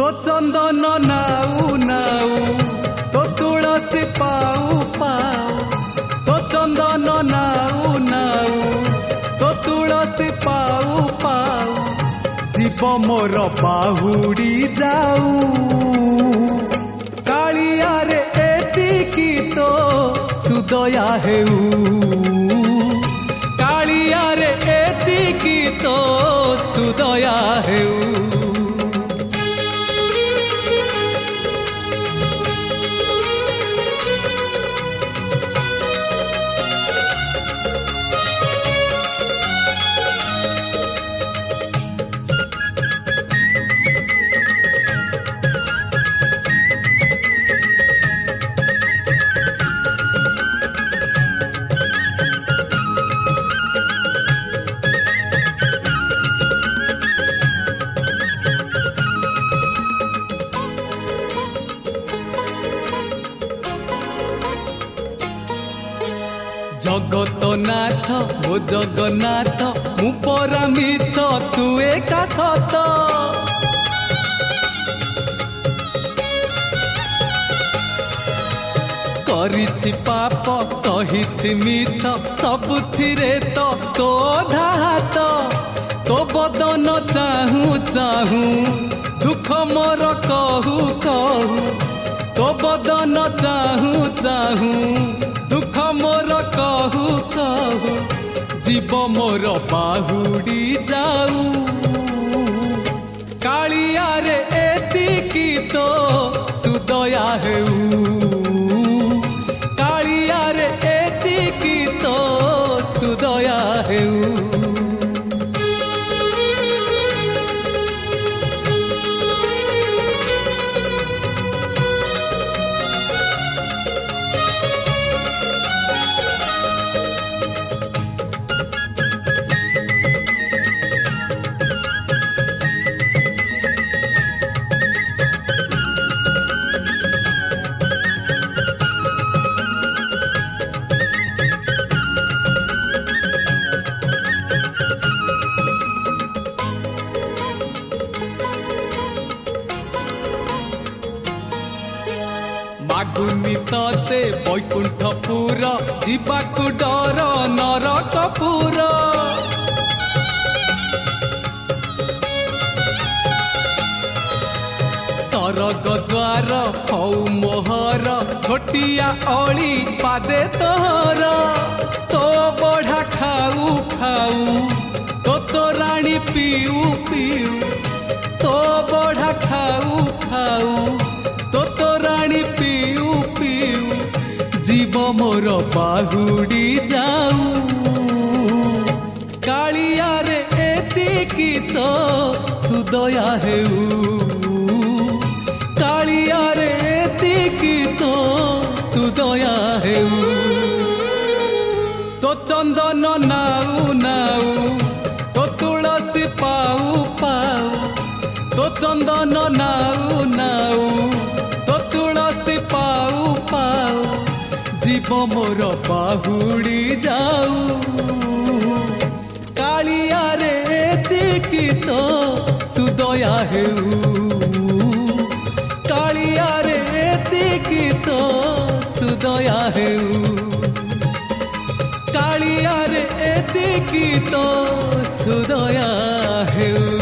तो चंदन नाऊ नाऊ तो तुलसी पाऊ पाऊ तो चंदन नाऊ नाऊ तो तुलसी पाऊ पाऊ जीव मोर बाहुड़ी जाऊ कालिया रे एतिकी तो सुदया हेऊ कालिया रे एतिकी तो सुदया हेऊ जगतनाथ ओ जगन्नाथ मु परा मिछ तू एका सत करिछि पाप कहिछि मिछ सबुथिरे तो धात तो बदन चाहू चाहू दुख मोर कहू कहू तो बदन चाहू चाहू दुख मोर कहू कहू जीव मोर बाहुड़ी जाऊ कालिया रे एतिकी तो सुदया हेऊ कालिया रे एतिकी तो सुदया हेऊ मागुनी तते बैकुंठपुर जीवाकु डर नरकपुर सरग द्वार हौ मोहर छोटिया अली पादे तोहर तो बढ़ा खाऊ खाऊ तो तोराणी पीऊ पीऊ तो बढ़ा खाऊ खाऊ तो तोराणी पीऊ पीऊ जीव मोर बाहुड़ी जाऊ कालिया रे एतिकी तो सुदया हेऊ कालिया रे एतिकी तो सुदया हेऊ तो चंदन नाऊ नाऊ तो तुलसी पाऊ पाऊ तो चंदन नाऊ नाऊ तो तुलसी पाऊ पाऊ जीव मोर बाहुड़ी जाऊ कालिया रे एतिकी तो सुदया हेऊ कालिया रे एतिकी तो सुदया हेऊ कालिया रे एतिकी तो सुदया हेऊ।